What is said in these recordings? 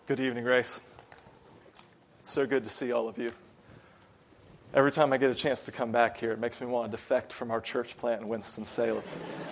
Good evening, Grace. It's so good to see all of you. Every time I get a chance to come back here, it makes me want to defect from our church plant in Winston-Salem.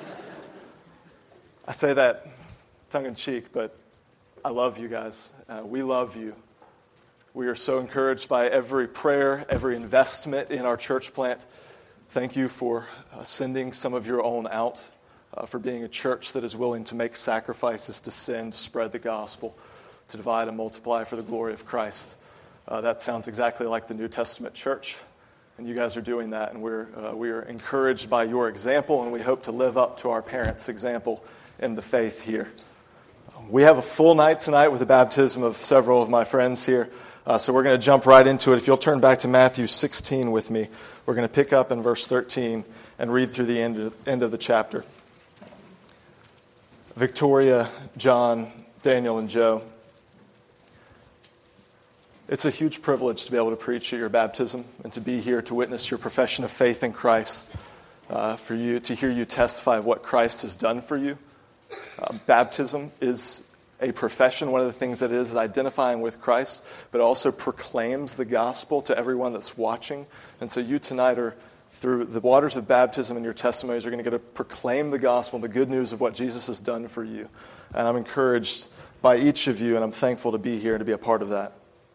I say that tongue-in-cheek, but I love you guys. We love you. We are so encouraged by every prayer, every investment in our church plant. Thank you for sending some of your own out, for being a church that is willing to make sacrifices to sin, to spread the gospel, to divide and multiply for the glory of Christ. That sounds exactly like the New Testament church, and you guys are doing that, and we are encouraged by your example, and we hope to live up to our parents' example in the faith here. We have a full night tonight with the baptism of several of my friends here, so we're going to jump right into it. If you'll turn back to Matthew 16 with me, we're going to pick up in verse 13 and read through the end of the chapter. Victoria, John, Daniel, and Joe, it's a huge privilege to be able to preach at your baptism and to be here to witness your profession of faith in Christ, for you to hear you testify of what Christ has done for you. Baptism is a profession. One of the things that it is identifying with Christ, but also proclaims the gospel to everyone that's watching. And so you tonight are, through the waters of baptism and your testimonies, are going to get to proclaim the gospel, the good news of what Jesus has done for you. And I'm encouraged by each of you, and I'm thankful to be here and to be a part of that.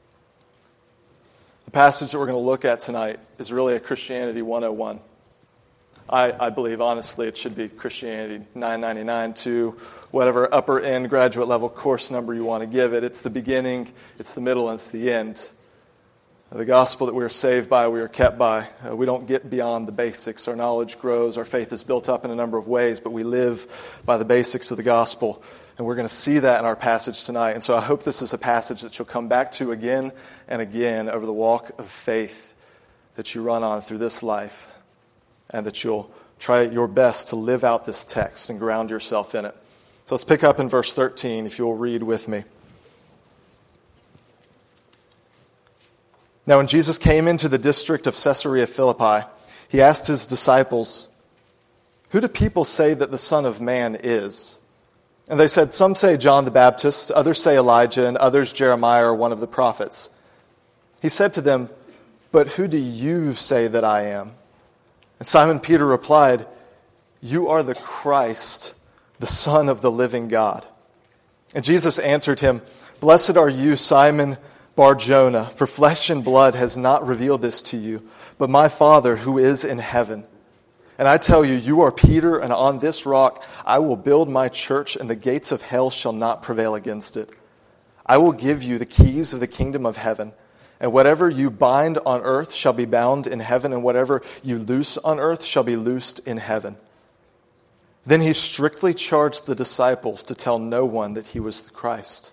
The passage that we're going to look at tonight is really a Christianity 101. I believe, honestly, it should be Christianity 999 to whatever upper end graduate level course number you want to give it. It's the beginning, it's the middle, and it's the end. The gospel that we are saved by, we are kept by. We don't get beyond the basics. Our knowledge grows, our faith is built up in a number of ways, but we live by the basics of the gospel. And we're going to see that in our passage tonight. And so I hope this is a passage that you'll come back to again and again over the walk of faith that you run on through this life, and that you'll try your best to live out this text and ground yourself in it. So let's pick up in verse 13, if you'll read with me. Now when Jesus came into the district of Caesarea Philippi, he asked his disciples, "Who do people say that the Son of Man is?" And they said, "Some say John the Baptist, others say Elijah, and others Jeremiah or one of the prophets." He said to them, "But who do you say that I am?" And Simon Peter replied, "You are the Christ, the Son of the living God." And Jesus answered him, "Blessed are you, Simon Bar-Jonah, for flesh and blood has not revealed this to you, but my Father who is in heaven. And I tell you, you are Peter, and on this rock I will build my church, and the gates of hell shall not prevail against it. I will give you the keys of the kingdom of heaven, and whatever you bind on earth shall be bound in heaven, and whatever you loose on earth shall be loosed in heaven." Then he strictly charged the disciples to tell no one that he was the Christ.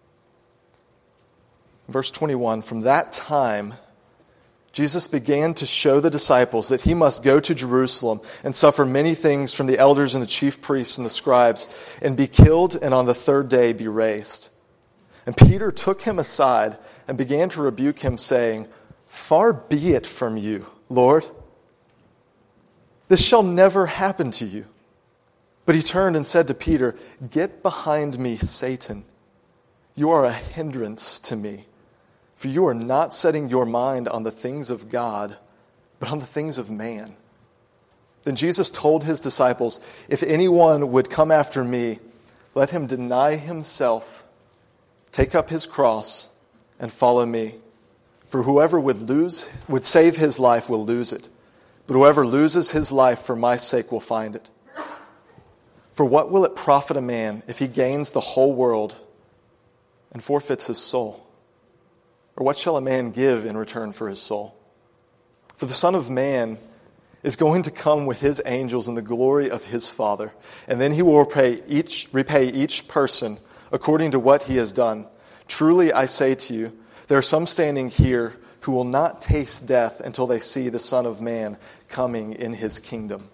Verse 21, from that time, Jesus began to show the disciples that he must go to Jerusalem and suffer many things from the elders and the chief priests and the scribes, and be killed, and on the third day be raised. And Peter took him aside and began to rebuke him, saying, "Far be it from you, Lord. This shall never happen to you." But he turned and said to Peter, "Get behind me, Satan. You are a hindrance to me, for you are not setting your mind on the things of God, but on the things of man." Then Jesus told his disciples, "If anyone would come after me, let him deny himself, take up his cross, and follow me. For whoever would save his life will lose it, but whoever loses his life for my sake will find it. For what will it profit a man if he gains the whole world and forfeits his soul? Or what shall a man give in return for his soul? For the Son of Man is going to come with his angels in the glory of his Father, and then he will repay each person according to what he has done. Truly I say to you, there are some standing here who will not taste death until they see the Son of Man coming in his kingdom."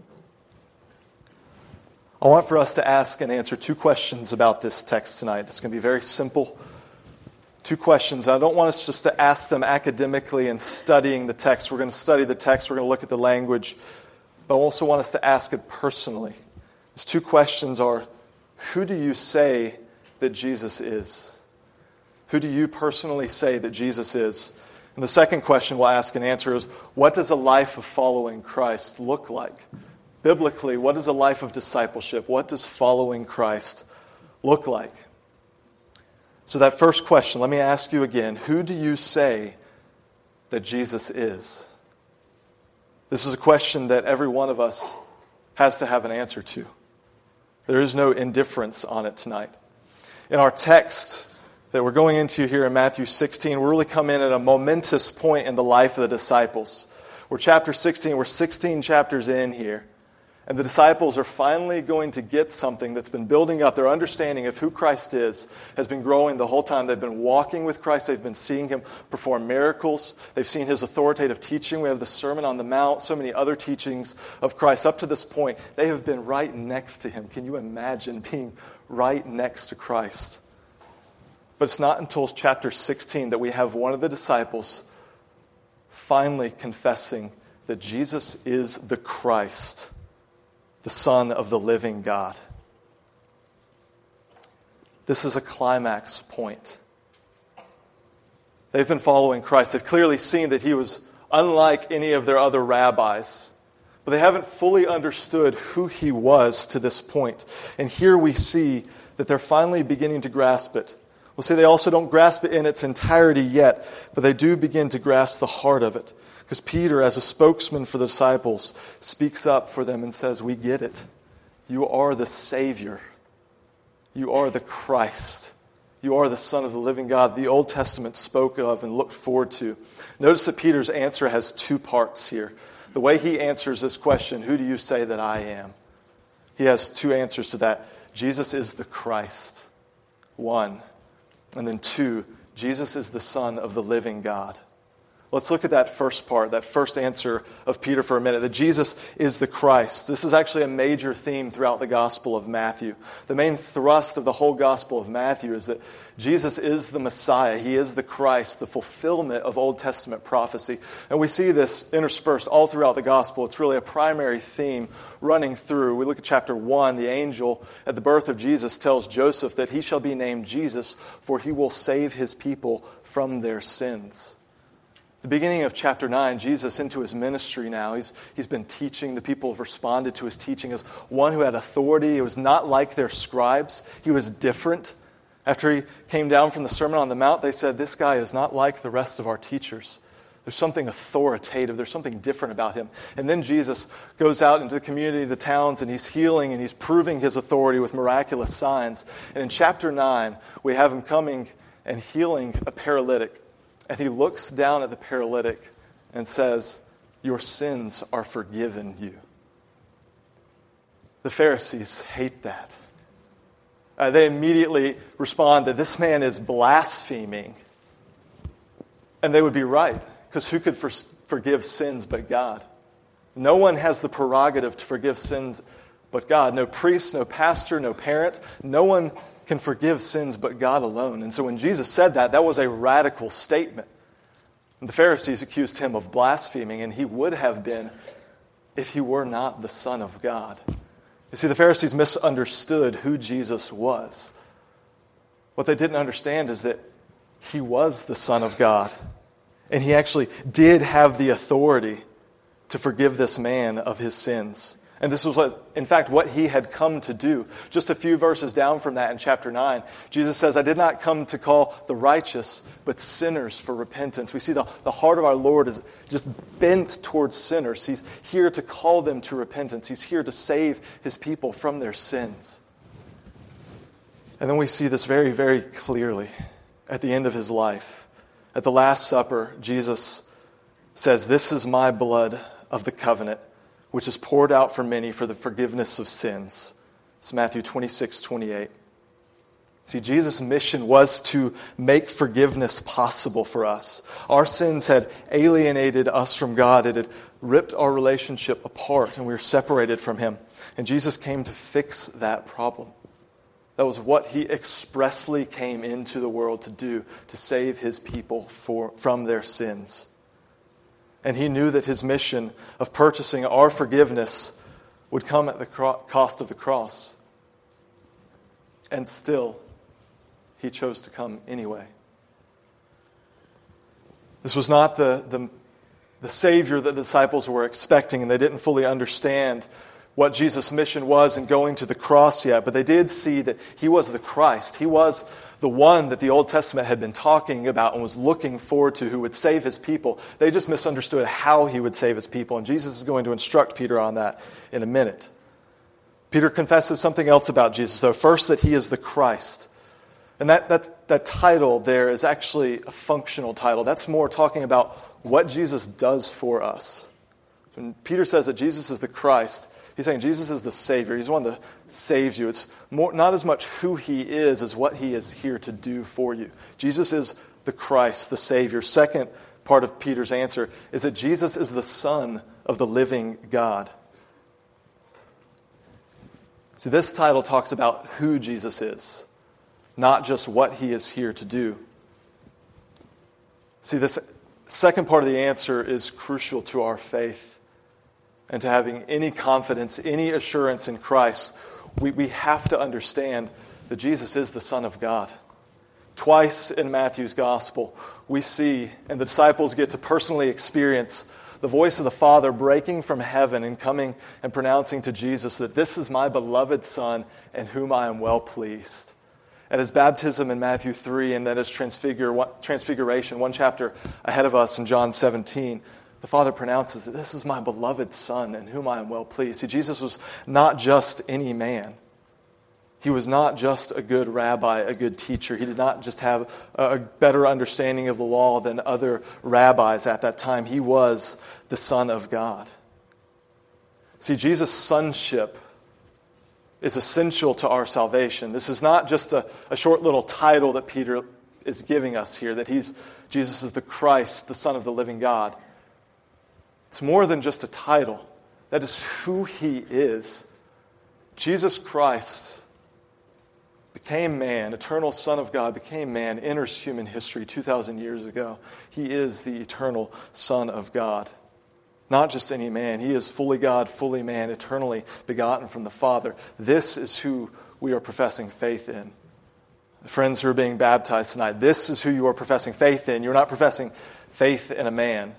I want for us to ask and answer two questions about this text tonight. It's going to be very simple. Two questions. I don't want us just to ask them academically and studying the text. We're going to study the text. We're going to look at the language. But I also want us to ask it personally. These two questions are, who do you say that Jesus is? Who do you personally say that Jesus is? And the second question we'll ask and answer is, what does a life of following Christ look like? Biblically, what is a life of discipleship? What does following Christ look like? So that first question, let me ask you again. Who do you say that Jesus is? This is a question that every one of us has to have an answer to. There is no indifference on it tonight. In our text that we're going into here in Matthew 16, we're really come in at a momentous point in the life of the disciples. We're chapter 16, we're 16 chapters in here. And the disciples are finally going to get something that's been building up. Their understanding of who Christ is has been growing the whole time. They've been walking with Christ. They've been seeing Him perform miracles. They've seen His authoritative teaching. We have the Sermon on the Mount, so many other teachings of Christ. Up to this point, they have been right next to Him. Can you imagine being right next to Christ? But it's not until chapter 16 that we have one of the disciples finally confessing that Jesus is the Christ, the Son of the living God. This is a climax point. They've been following Christ. They've clearly seen that He was unlike any of their other rabbis, but they haven't fully understood who He was to this point. And here we see that they're finally beginning to grasp it. We'll see they also don't grasp it in its entirety yet, but they do begin to grasp the heart of it. Because Peter, as a spokesman for the disciples, speaks up for them and says, we get it. You are the Savior. You are the Christ. You are the Son of the living God the Old Testament spoke of and looked forward to. Notice that Peter's answer has two parts here. The way he answers this question, who do you say that I am? He has two answers to that. Jesus is the Christ, one. And then two, Jesus is the Son of the living God. Let's look at that first part, that first answer of Peter for a minute, that Jesus is the Christ. This is actually a major theme throughout the Gospel of Matthew. The main thrust of the whole Gospel of Matthew is that Jesus is the Messiah. He is the Christ, the fulfillment of Old Testament prophecy. And we see this interspersed all throughout the Gospel. It's really a primary theme running through. We look at chapter 1. The angel at the birth of Jesus tells Joseph that he shall be named Jesus, for he will save his people from their sins. The beginning of chapter 9, Jesus into his ministry now. He's been teaching. The people have responded to his teaching as one who had authority. It was not like their scribes. He was different. After he came down from the Sermon on the Mount, they said, this guy is not like the rest of our teachers. There's something authoritative. There's something different about him. And then Jesus goes out into the community, the towns, and he's healing and he's proving his authority with miraculous signs. And in chapter 9, we have him coming and healing a paralytic. And he looks down at the paralytic and says, your sins are forgiven you. The Pharisees hate that. They immediately respond that this man is blaspheming. And they would be right, because who could forgive sins but God? No one has the prerogative to forgive sins but God. No priest, no pastor, no parent. No one can forgive sins but God alone. And so when Jesus said that, that was a radical statement. And the Pharisees accused him of blaspheming, and he would have been if he were not the Son of God. You see, the Pharisees misunderstood who Jesus was. What they didn't understand is that he was the Son of God, and he actually did have the authority to forgive this man of his sins. And this was, what he had come to do. Just a few verses down from that in chapter 9, Jesus says, I did not come to call the righteous, but sinners for repentance. We see the heart of our Lord is just bent towards sinners. He's here to call them to repentance. He's here to save his people from their sins. And then we see this very, very clearly at the end of his life. At the Last Supper, Jesus says, this is my blood of the covenant, which is poured out for many for the forgiveness of sins. It's Matthew 26:28. See, Jesus' mission was to make forgiveness possible for us. Our sins had alienated us from God. It had ripped our relationship apart, and we were separated from Him. And Jesus came to fix that problem. That was what He expressly came into the world to do, to save His people from their sins. And He knew that His mission of purchasing our forgiveness would come at the cost of the cross. And still, He chose to come anyway. This was not the Savior that the disciples were expecting, and they didn't fully understand what Jesus' mission was in going to the cross yet, but they did see that he was the Christ. He was the one that the Old Testament had been talking about and was looking forward to, who would save his people. They just misunderstood how he would save his people, and Jesus is going to instruct Peter on that in a minute. Peter confesses something else about Jesus, though. First, that he is the Christ. And that title there is actually a functional title. That's more talking about what Jesus does for us. When Peter says that Jesus is the Christ, he's saying Jesus is the Savior. He's the one that saves you. It's more, not as much who he is as what he is here to do for you. Jesus is the Christ, the Savior. Second part of Peter's answer is that Jesus is the Son of the living God. See, this title talks about who Jesus is, not just what he is here to do. See, this second part of the answer is crucial to our faith and to having any confidence, any assurance in Christ. We have to understand that Jesus is the Son of God. Twice in Matthew's Gospel, we see, and the disciples get to personally experience, the voice of the Father breaking from heaven and coming and pronouncing to Jesus that this is my beloved Son in whom I am well pleased. At his baptism in Matthew 3 and at his transfiguration, one chapter ahead of us in John 17, the Father pronounces that this is my beloved Son in whom I am well pleased. See, Jesus was not just any man. He was not just a good rabbi, a good teacher. He did not just have a better understanding of the law than other rabbis at that time. He was the Son of God. See, Jesus' sonship is essential to our salvation. This is not just a short little title that Peter is giving us here, that Jesus is the Christ, the Son of the living God. It's more than just a title. That is who he is. Jesus Christ became man, eternal Son of God, became man, enters human history 2,000 years ago. He is the eternal Son of God. Not just any man. He is fully God, fully man, eternally begotten from the Father. This is who we are professing faith in. The friends who are being baptized tonight, this is who you are professing faith in. You're not professing faith in a man.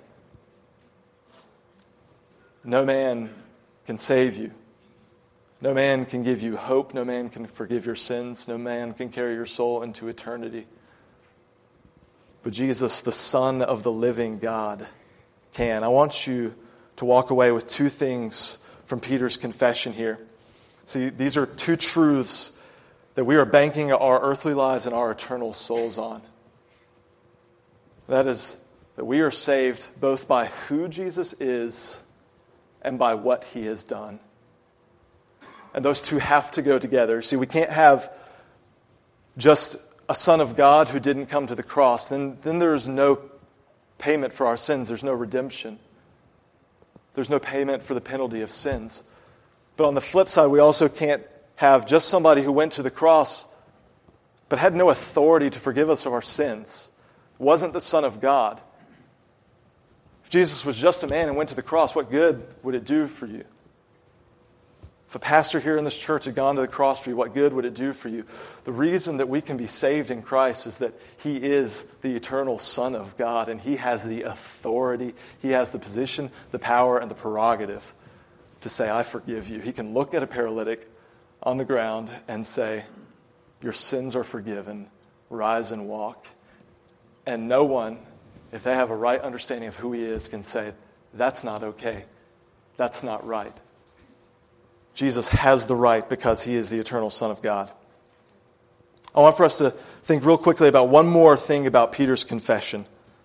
No man can save you. No man can give you hope. No man can forgive your sins. No man can carry your soul into eternity. But Jesus, the Son of the living God, can. I want you to walk away with two things from Peter's confession here. See, these are two truths that we are banking our earthly lives and our eternal souls on. That is, that we are saved both by who Jesus is and by what he has done. And those two have to go together. See, we can't have just a Son of God who didn't come to the cross. Then there's no payment for our sins. There's no redemption. There's no payment for the penalty of sins. But on the flip side, we also can't have just somebody who went to the cross but had no authority to forgive us of our sins. Wasn't the Son of God. If Jesus was just a man and went to the cross, what good would it do for you? If a pastor here in this church had gone to the cross for you, what good would it do for you? The reason that we can be saved in Christ is that he is the eternal Son of God, and he has the authority, he has the position, the power, and the prerogative to say, I forgive you. He can look at a paralytic on the ground and say, your sins are forgiven, rise and walk. And no one, if they have a right understanding of who he is, can say, that's not okay, that's not right. Jesus has the right because he is the eternal Son of God. I want for us to think real quickly about one more thing about Peter's confession.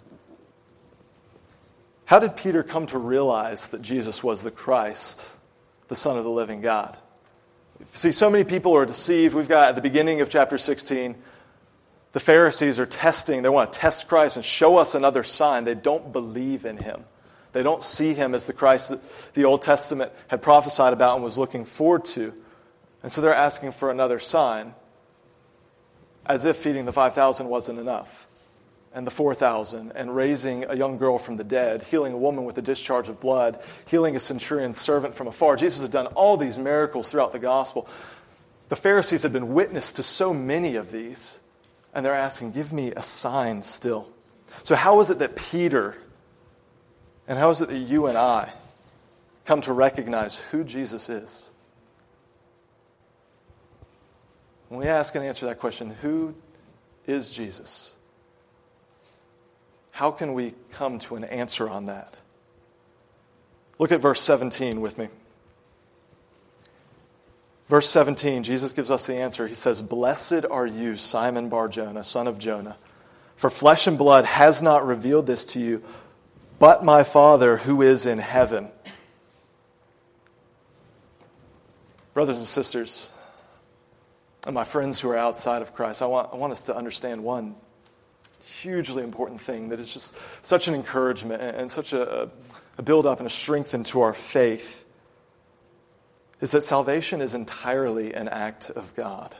How did Peter come to realize that Jesus was the Christ, the Son of the living God? See, so many people are deceived. We've got at the beginning of chapter 16, the Pharisees are testing. They want to test Christ and show us another sign. They don't believe in him. They don't see him as the Christ that the Old Testament had prophesied about and was looking forward to. And so they're asking for another sign, as if feeding the 5,000 wasn't enough, and the 4,000, and raising a young girl from the dead, healing a woman with a discharge of blood, healing a centurion's servant from afar. Jesus had done all these miracles throughout the gospel. The Pharisees had been witness to so many of these, and they're asking, give me a sign still. So how is it that Peter, and how is it that you and I come to recognize who Jesus is? When we ask and answer that question, who is Jesus? How can we come to an answer on that? Look at verse 17 with me. Verse 17, Jesus gives us the answer. He says, "Blessed are you, Simon Bar-Jonah, son of Jonah, for flesh and blood has not revealed this to you, but my Father who is in heaven." Brothers and sisters, and my friends who are outside of Christ, I want us to understand one hugely important thing that is just such an encouragement and such a build-up and a strength into our faith, is that salvation is entirely an act of God.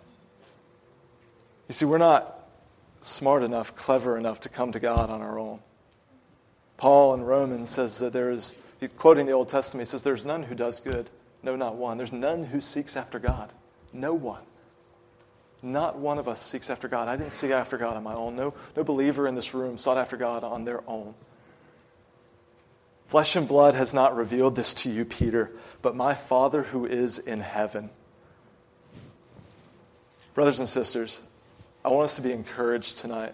You see, we're not smart enough, clever enough to come to God on our own. Paul in Romans says that there is, quoting the Old Testament, he says, "There's none who does good, no, not one. There's none who seeks after God. No one. Not one of us seeks after God. I didn't seek after God on my own. No believer in this room sought after God on their own. Flesh and blood has not revealed this to you, Peter, but my Father who is in heaven." Brothers and sisters, I want us to be encouraged tonight.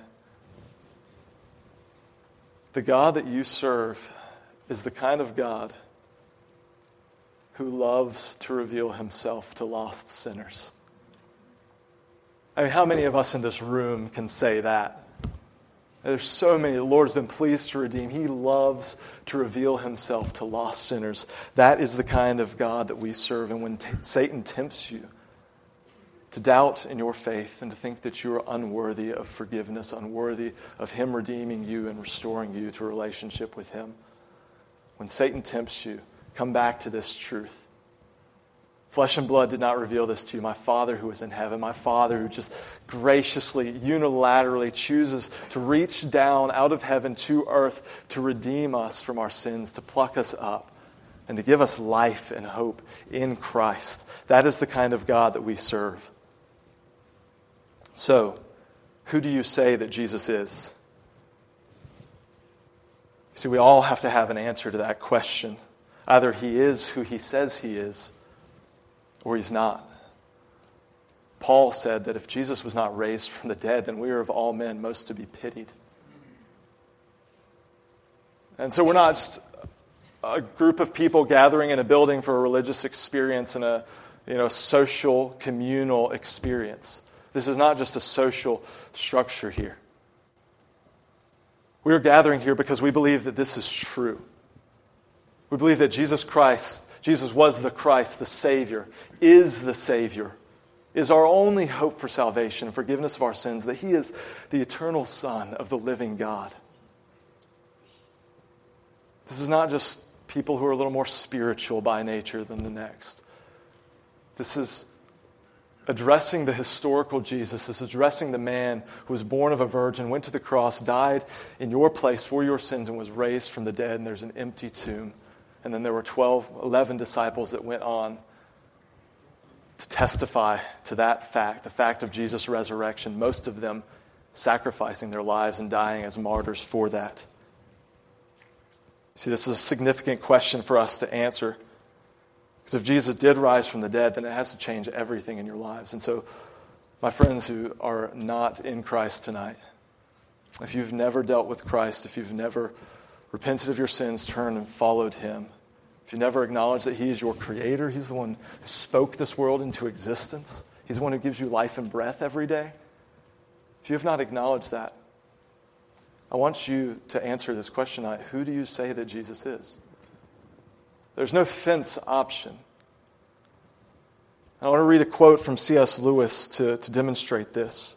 The God that you serve is the kind of God who loves to reveal himself to lost sinners. I mean, how many of us in this room can say that? There's so many. The Lord has been pleased to redeem. He loves to reveal himself to lost sinners. That is the kind of God that we serve. And when Satan tempts you to doubt in your faith and to think that you are unworthy of forgiveness, unworthy of him redeeming you and restoring you to a relationship with him, when Satan tempts you, come back to this truth. Flesh and blood did not reveal this to you. My Father who is in heaven, my Father who just graciously, unilaterally chooses to reach down out of heaven to earth to redeem us from our sins, to pluck us up, and to give us life and hope in Christ. That is the kind of God that we serve. So, who do you say that Jesus is? See, we all have to have an answer to that question. Either he is who he says he is, or he's not. Paul said that if Jesus was not raised from the dead, then we are of all men most to be pitied. And so we're not just a group of people gathering in a building for a religious experience and a social, communal experience. This is not just a social structure here. We are gathering here because we believe that this is true. We believe that Jesus was the Christ, the Savior, is our only hope for salvation and forgiveness of our sins, that he is the eternal Son of the living God. This is not just people who are a little more spiritual by nature than the next. This is addressing the historical Jesus. This is addressing the man who was born of a virgin, went to the cross, died in your place for your sins, and was raised from the dead, and there's an empty tomb. And then there were 11 disciples that went on to testify to that fact, the fact of Jesus' resurrection, most of them sacrificing their lives and dying as martyrs for that. See, this is a significant question for us to answer. Because if Jesus did rise from the dead, then it has to change everything in your lives. And so, my friends who are not in Christ tonight, if you've never dealt with Christ, if you've never repented of your sins, turned and followed him, if you never acknowledge that he is your creator, he's the one who spoke this world into existence, he's the one who gives you life and breath every day, if you have not acknowledged that, I want you to answer this question tonight. Who do you say that Jesus is? There's no fence option. I want to read a quote from C.S. Lewis to demonstrate this.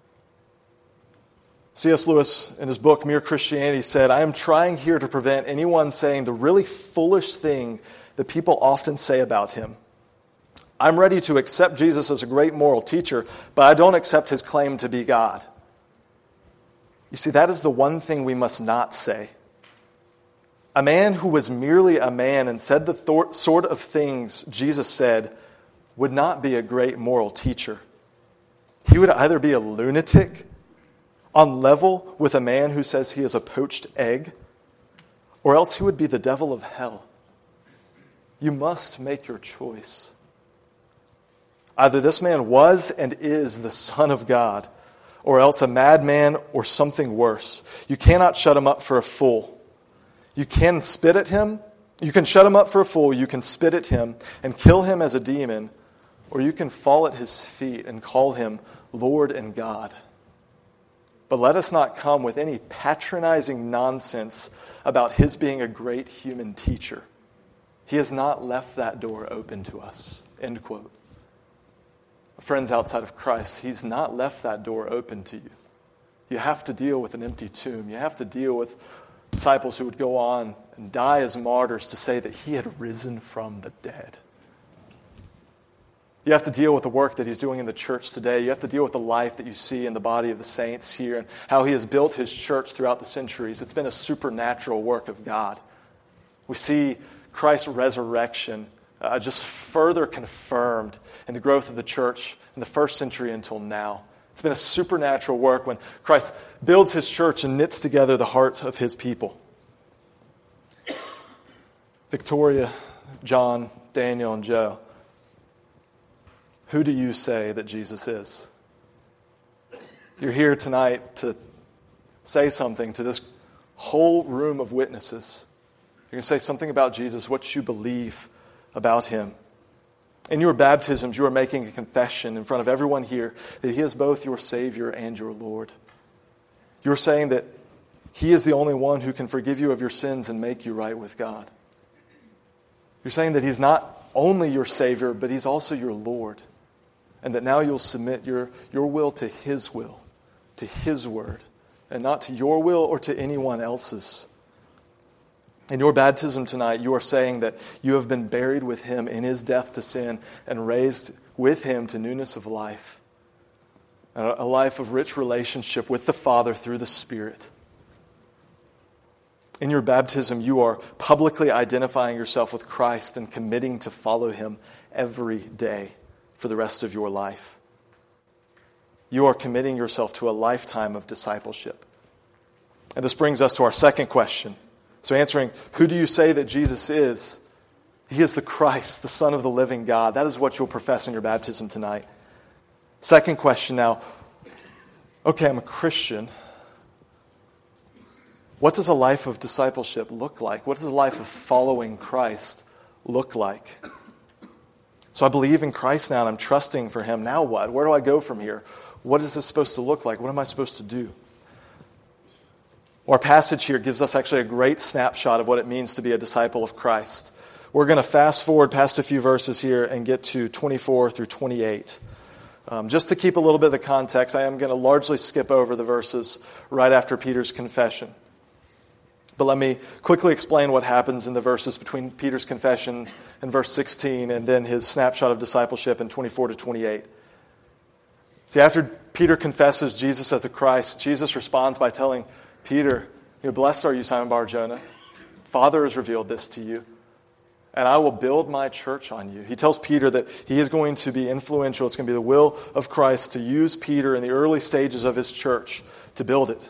C.S. Lewis, in his book, Mere Christianity, said, "I am trying here to prevent anyone saying the really foolish thing that people often say about him. I'm ready to accept Jesus as a great moral teacher, but I don't accept his claim to be God." You see, that is the one thing we must not say. A man who was merely a man and said the sort of things Jesus said would not be a great moral teacher. He would either be a lunatic, on level with a man who says he is a poached egg, or else he would be the devil of hell. You must make your choice. Either this man was and is the Son of God, or else a madman or something worse. You cannot shut him up for a fool. You can spit at him. You can shut him up for a fool. You can spit at him and kill him as a demon, or you can fall at his feet and call him Lord and God. But let us not come with any patronizing nonsense about his being a great human teacher. He has not left that door open to us. End quote. Friends outside of Christ, he's not left that door open to you. You have to deal with an empty tomb. You have to deal with disciples who would go on and die as martyrs to say that he had risen from the dead. You have to deal with the work that he's doing in the church today. You have to deal with the life that you see in the body of the saints here and how he has built his church throughout the centuries. It's been a supernatural work of God. We see Christ's resurrection just further confirmed in the growth of the church in the first century until now. It's been a supernatural work when Christ builds his church and knits together the hearts of his people. Victoria, John, Daniel, and Joe, who do you say that Jesus is? You're here tonight to say something to this whole room of witnesses. You're going to say something about Jesus, what you believe about him. In your baptisms, you are making a confession in front of everyone here that he is both your Savior and your Lord. You're saying that he is the only one who can forgive you of your sins and make you right with God. You're saying that he's not only your Savior, but he's also your Lord. And that now you'll submit your will to his will, to his word, and not to your will or to anyone else's. In your baptism tonight, you are saying that you have been buried with him in his death to sin and raised with him to newness of life. A life of rich relationship with the Father through the Spirit. In your baptism, you are publicly identifying yourself with Christ and committing to follow him every day for the rest of your life. You are committing yourself to a lifetime of discipleship. And this brings us to our second question. So answering, who do you say that Jesus is? He is the Christ, the Son of the living God. That is what you'll profess in your baptism tonight. Second question now. Okay, I'm a Christian. What does a life of discipleship look like? What does a life of following Christ look like? So I believe in Christ now and I'm trusting for him. Now what? Where do I go from here? What is this supposed to look like? What am I supposed to do? Our passage here gives us actually a great snapshot of what it means to be a disciple of Christ. We're going to fast forward past a few verses here and get to 24 through 28. Just to keep a little bit of the context, I am going to largely skip over the verses right after Peter's confession. But let me quickly explain what happens in the verses between Peter's confession in verse 16 and then his snapshot of discipleship in 24 to 28. See, after Peter confesses Jesus as the Christ, Jesus responds by telling Peter, blessed are you, Simon Bar-Jonah. Father has revealed this to you, and I will build my church on you. He tells Peter that he is going to be influential. It's going to be the will of Christ to use Peter in the early stages of his church to build it.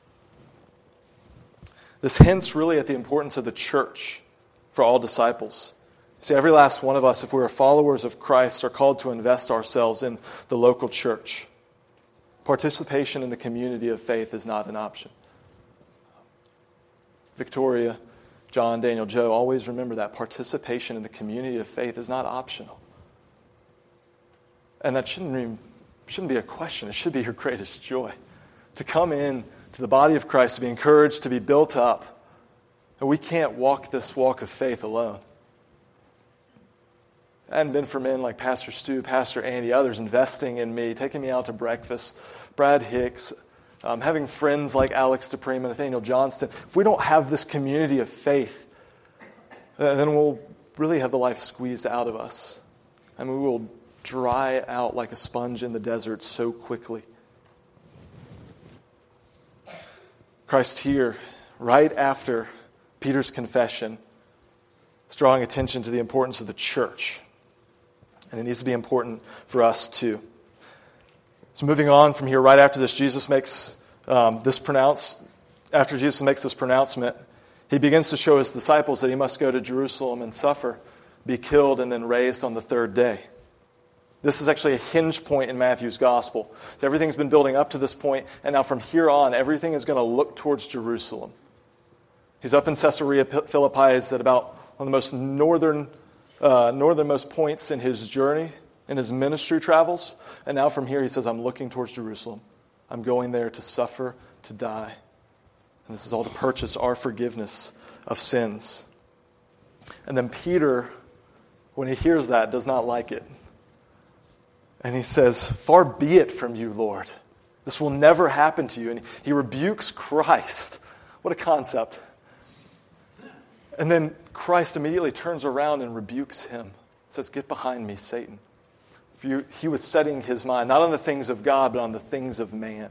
This hints really at the importance of the church for all disciples. See, every last one of us, if we are followers of Christ, are called to invest ourselves in the local church. Participation in the community of faith is not an option. Victoria, John, Daniel, Joe, always remember that participation in the community of faith is not optional. And that shouldn't be a question. It should be your greatest joy. To come in to the body of Christ, to be encouraged, to be built up. And we can't walk this walk of faith alone. It hadn't been for men like Pastor Stu, Pastor Andy, others investing in me, taking me out to breakfast, Brad Hicks, having friends like Alex Dupree and Nathaniel Johnston. If we don't have this community of faith, then we'll really have the life squeezed out of us. And we will dry out like a sponge in the desert so quickly. Christ here, right after Peter's confession, is drawing attention to the importance of the church. And it needs to be important for us too. So moving on from here, right after this, Jesus makes After Jesus makes this pronouncement, he begins to show his disciples that he must go to Jerusalem and suffer, be killed, and then raised on the third day. This is actually a hinge point in Matthew's gospel. So everything's been building up to this point, and now from here on, everything is going to look towards Jerusalem. He's up in Caesarea Philippi. He's at about one of the most northernmost points in his journey, in his ministry travels. And now from here, he says, I'm looking towards Jerusalem. I'm going there to suffer, to die. And this is all to purchase our forgiveness of sins. And then Peter, when he hears that, does not like it. And he says, far be it from you, Lord. This will never happen to you. And he rebukes Christ. What a concept. And then Christ immediately turns around and rebukes him. Says, get behind me, Satan. He was setting his mind not on the things of God, but on the things of man.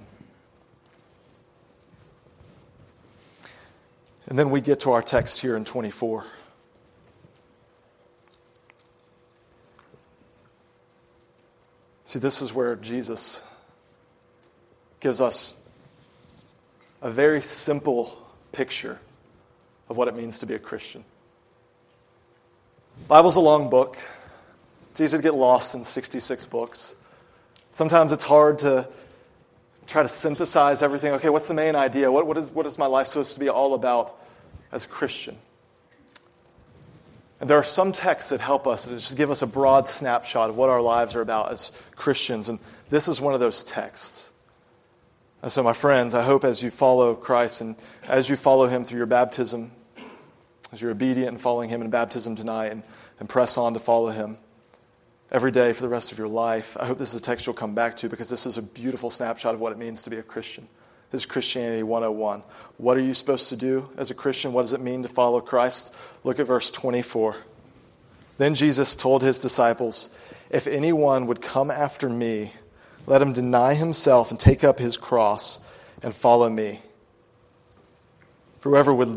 And then we get to our text here in 24. See, this is where Jesus gives us a very simple picture of what it means to be a Christian. The Bible's a long book. It's easy to get lost in 66 books. Sometimes it's hard to try to synthesize everything. Okay, what's the main idea? What is my life supposed to be all about as a Christian? And there are some texts that help us, that just give us a broad snapshot of what our lives are about as Christians. And this is one of those texts. And so, my friends, I hope as you follow Christ and as you follow Him through your baptism, as you're obedient in following Him in baptism tonight and press on to follow Him every day for the rest of your life, I hope this is a text you'll come back to, because this is a beautiful snapshot of what it means to be a Christian. This is Christianity 101. What are you supposed to do as a Christian? What does it mean to follow Christ? Look at verse 24. Then Jesus told His disciples, if anyone would come after me, let him deny himself and take up his cross and follow me. For whoever would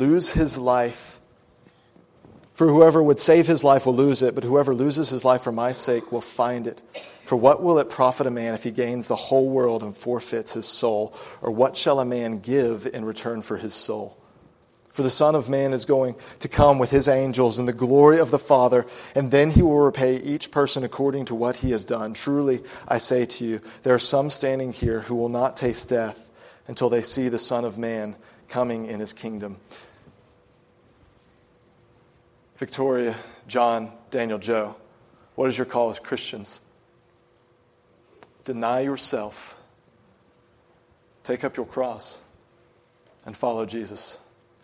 save his life will lose it, but whoever loses his life for my sake will find it. For what will it profit a man if he gains the whole world and forfeits his soul? Or what shall a man give in return for his soul? For the Son of Man is going to come with his angels in the glory of the Father, and then he will repay each person according to what he has done. Truly, I say to you, there are some standing here who will not taste death until they see the Son of Man coming in his kingdom. Victoria, John, Daniel, Joe, what is your call as Christians? Deny yourself, take up your cross, and follow Jesus.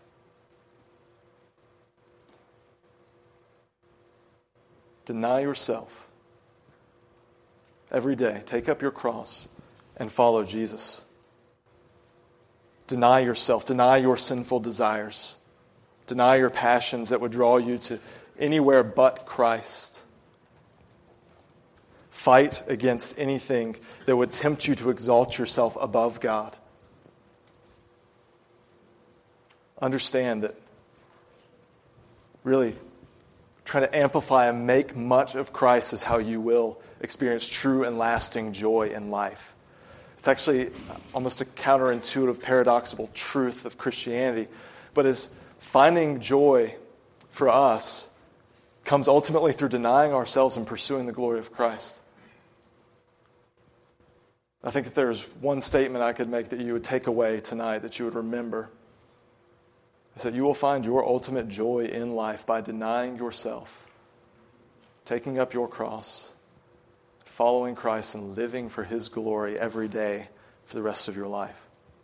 Deny yourself every day. Take up your cross and follow Jesus. Deny yourself. Deny your sinful desires. Deny your passions that would draw you to anywhere but Christ. Fight against anything that would tempt you to exalt yourself above God. Understand that really trying to amplify and make much of Christ is how you will experience true and lasting joy in life. It's actually almost a counterintuitive, paradoxical truth of Christianity, but is finding joy for us comes ultimately through denying ourselves and pursuing the glory of Christ. I think that there's one statement I could make that you would take away tonight, that you would remember, is that you will find your ultimate joy in life by denying yourself, taking up your cross, following Christ, and living for His glory every day for the rest of your life.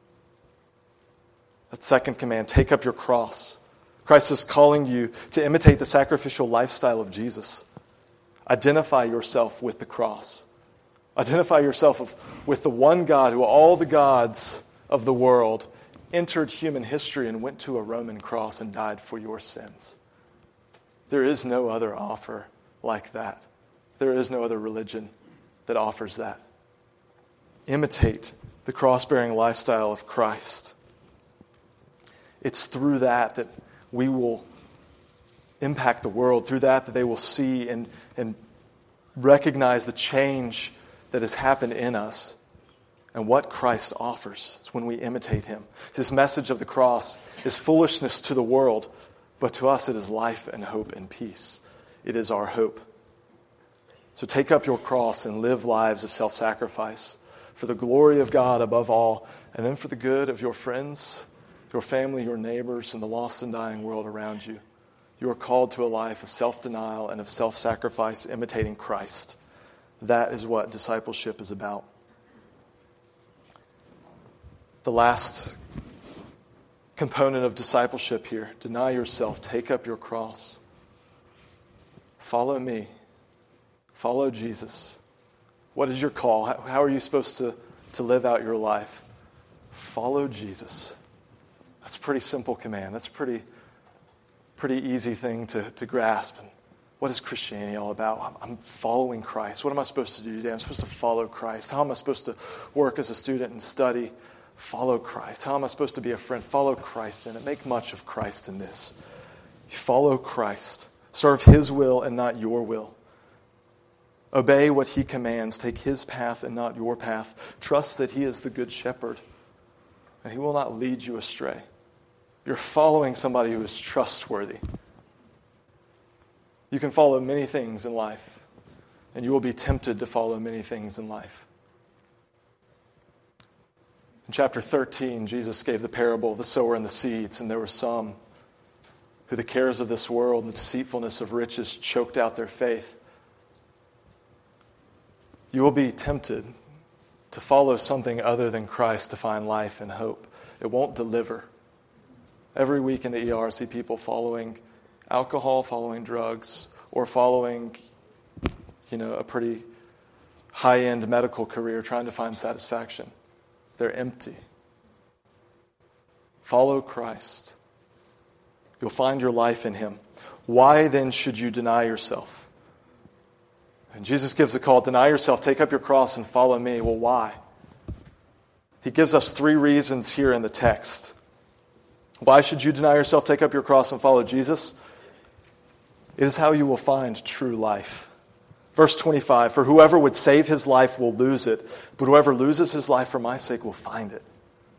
That second command, take up your cross. Christ is calling you to imitate the sacrificial lifestyle of Jesus. Identify yourself with the cross. Identify yourself with the one God who all the gods of the world entered human history and went to a Roman cross and died for your sins. There is no other offer like that. There is no other religion that offers that. Imitate the cross-bearing lifestyle of Christ. It's through that we will impact the world, through that they will see and recognize the change that has happened in us and what Christ offers. It's when we imitate him. This message of the cross is foolishness to the world, but to us it is life and hope and peace. It is our hope. So take up your cross and live lives of self-sacrifice for the glory of God above all, and then for the good of your friends, your family, your neighbors, and the lost and dying world around you. You are called to a life of self-denial and of self-sacrifice, imitating Christ. That is what discipleship is about. The last component of discipleship here, deny yourself, take up your cross. Follow me. Follow Jesus. What is your call? How are you supposed to live out your life? Follow Jesus. That's a pretty simple command. That's a pretty easy thing to grasp. And what is Christianity all about? I'm following Christ. What am I supposed to do today? I'm supposed to follow Christ. How am I supposed to work as a student and study? Follow Christ. How am I supposed to be a friend? Follow Christ in it. Make much of Christ in this. You follow Christ. Serve his will and not your will. Obey what he commands. Take his path and not your path. Trust that he is the good shepherd, and he will not lead you astray. You're following somebody who is trustworthy. You can follow many things in life, and you will be tempted to follow many things in life. In chapter 13, Jesus gave the parable of the sower and the seeds, and there were some who the cares of this world and the deceitfulness of riches choked out their faith. You will be tempted to follow something other than Christ to find life and hope. It won't deliver. Every week in the ER, I see people following alcohol, following drugs, or following, a pretty high-end medical career trying to find satisfaction. They're empty. Follow Christ. You'll find your life in him. Why then should you deny yourself? And Jesus gives the call, deny yourself, take up your cross and follow me. Well, why? He gives us 3 reasons here in the text. Why should you deny yourself, take up your cross, and follow Jesus? It is how you will find true life. Verse 25, for whoever would save his life will lose it, but whoever loses his life for my sake will find it.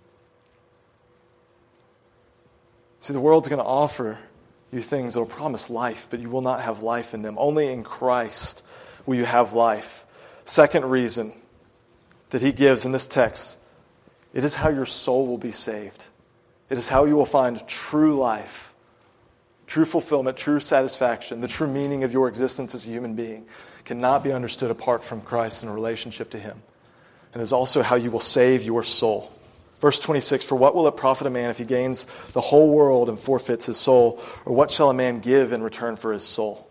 See, the world's going to offer you things that will promise life, but you will not have life in them. Only in Christ will you have life. Second reason that he gives in this text, it is how your soul will be saved. It is how you will find true life, true fulfillment, true satisfaction. The true meaning of your existence as a human being cannot be understood apart from Christ in a relationship to him. And is also how you will save your soul. Verse 26, for what will it profit a man if he gains the whole world and forfeits his soul? Or what shall a man give in return for his soul?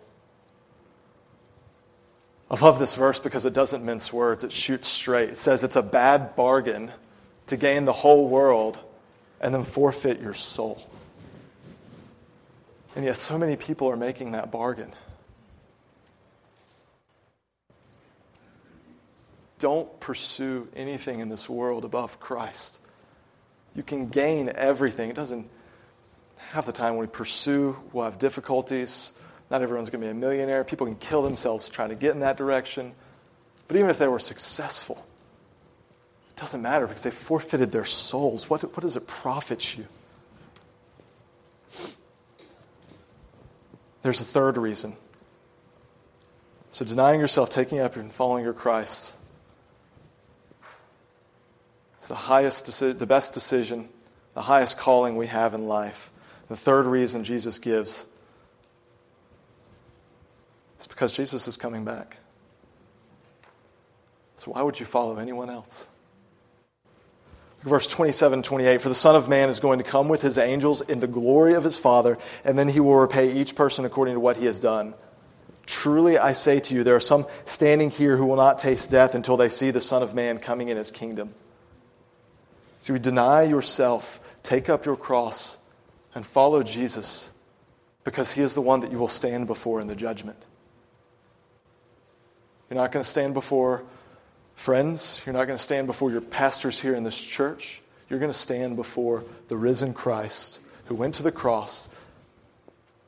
I love this verse because it doesn't mince words. It shoots straight. It says it's a bad bargain to gain the whole world and then forfeit your soul. And yet so many people are making that bargain. Don't pursue anything in this world above Christ. You can gain everything. It doesn't, half the time when we pursue, we'll have difficulties. Not everyone's going to be a millionaire. People can kill themselves trying to get in that direction. But even if they were successful, it doesn't matter because they forfeited their souls. What does it profit you? There's a third reason. So denying yourself, taking up and following your Christ, it's the best decision, the highest calling we have in life. The third reason Jesus gives is because Jesus is coming back. So why would you follow anyone else? Verse 27, 28, for the Son of Man is going to come with his angels in the glory of his Father, and then he will repay each person according to what he has done. Truly I say to you, there are some standing here who will not taste death until they see the Son of Man coming in his kingdom. So you deny yourself, take up your cross, and follow Jesus, because he is the one that you will stand before in the judgment. You're not going to stand before friends. You're not going to stand before your pastors here in this church. You're going to stand before the risen Christ who went to the cross.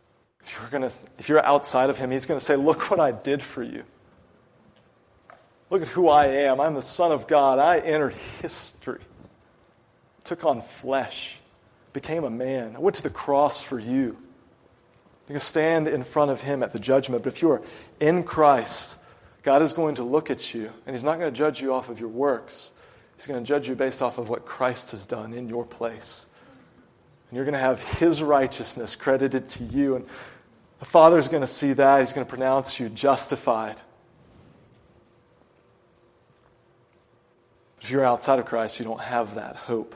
If you're outside of him, he's going to say, look what I did for you. Look at who I am. I'm the Son of God. I entered history, took on flesh, became a man. I went to the cross for you. You can stand in front of him at the judgment. But if you are in Christ, God is going to look at you, and he's not going to judge you off of your works. He's going to judge you based off of what Christ has done in your place. And you're going to have his righteousness credited to you. And the Father's going to see that. He's going to pronounce you justified. If you're outside of Christ, you don't have that hope.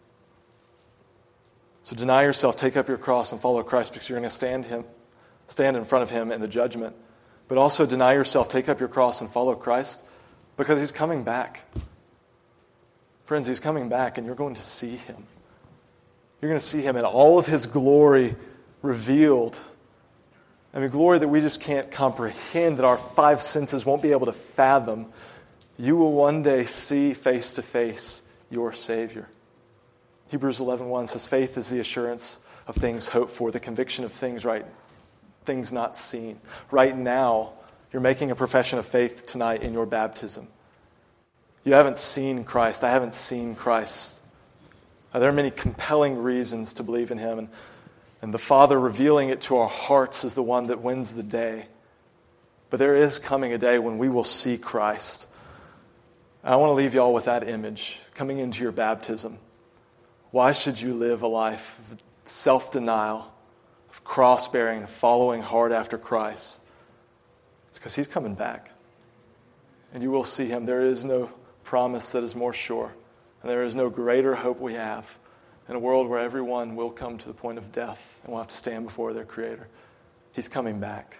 So deny yourself, take up your cross, and follow Christ, because you're going to stand in front of him in the judgment. But also deny yourself, take up your cross, and follow Christ, because he's coming back. Friends, he's coming back, and you're going to see him. You're going to see him in all of his glory revealed. I mean, glory that we just can't comprehend, that our five senses won't be able to fathom. You will one day see face to face your Savior. Hebrews 11:1 says, faith is the assurance of things hoped for, the conviction of things not seen. Right now, you're making a profession of faith tonight in your baptism. You haven't seen Christ. I haven't seen Christ. There are many compelling reasons to believe in him, and the Father revealing it to our hearts is the one that wins the day. But there is coming a day when we will see Christ. I want to leave you all with that image coming into your baptism. Why should you live a life of self-denial, of cross-bearing, following hard after Christ? It's because he's coming back. And you will see him. There is no promise that is more sure. And there is no greater hope we have in a world where everyone will come to the point of death and will have to stand before their Creator. He's coming back.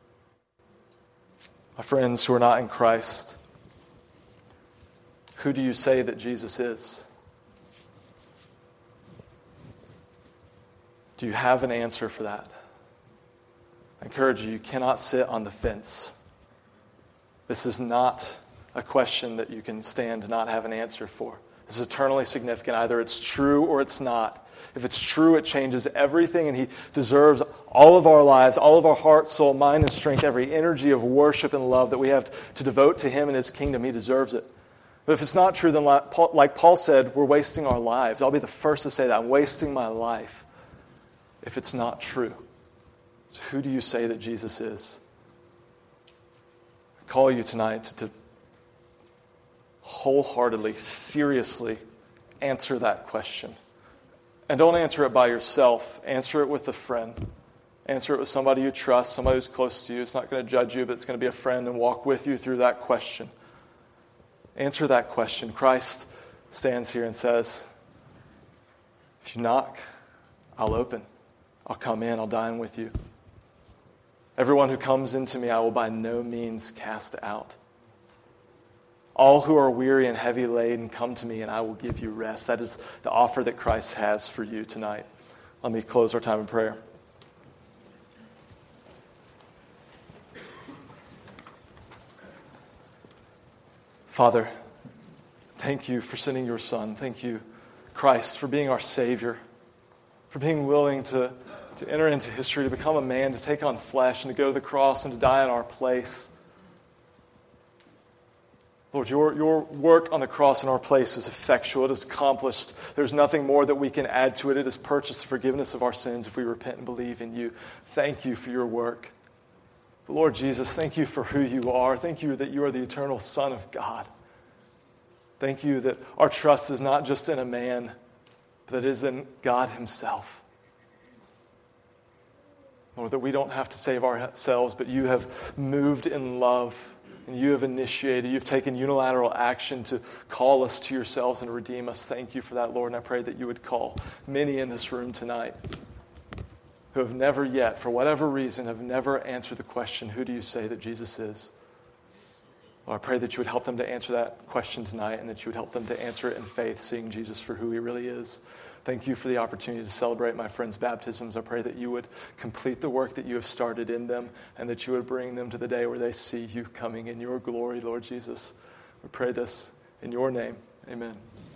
My friends who are not in Christ, who do you say that Jesus is? Do you have an answer for that? I encourage you, you cannot sit on the fence. This is not a question that you can stand to not have an answer for. This is eternally significant. Either it's true or it's not. If it's true, it changes everything, and he deserves all of our lives, all of our heart, soul, mind, and strength, every energy of worship and love that we have to devote to him and his kingdom. He deserves it. But if it's not true, then like Paul said, we're wasting our lives. I'll be the first to say that. I'm wasting my life if it's not true. So who do you say that Jesus is? I call you tonight to wholeheartedly, seriously answer that question. And don't answer it by yourself. Answer it with a friend. Answer it with somebody you trust, somebody who's close to you. It's not going to judge you, but it's going to be a friend and walk with you through that question. Answer that question. Christ stands here and says, if you knock, I'll open. I'll come in. I'll dine with you. Everyone who comes into me, I will by no means cast out. All who are weary and heavy laden, come to me and I will give you rest. That is the offer that Christ has for you tonight. Let me close our time in prayer. Father, thank you for sending your Son. Thank you, Christ, for being our Savior, for being willing to enter into history, to become a man, to take on flesh, and to go to the cross and to die in our place. Lord, your work on the cross in our place is effectual. It is accomplished. There's nothing more that we can add to it. It has purchased the forgiveness of our sins if we repent and believe in you. Thank you for your work. But Lord Jesus, thank you for who you are. Thank you that you are the eternal Son of God. Thank you that our trust is not just in a man, but that it is in God himself. Lord, that we don't have to save ourselves, but you have moved in love, and you have initiated, you've taken unilateral action to call us to yourselves and redeem us. Thank you for that, Lord, and I pray that you would call many in this room tonight who have never yet, for whatever reason, have never answered the question, who do you say that Jesus is? Lord, I pray that you would help them to answer that question tonight, and that you would help them to answer it in faith, seeing Jesus for who he really is. Thank you for the opportunity to celebrate my friends' baptisms. I pray that you would complete the work that you have started in them, and that you would bring them to the day where they see you coming in your glory, Lord Jesus. We pray this in your name. Amen.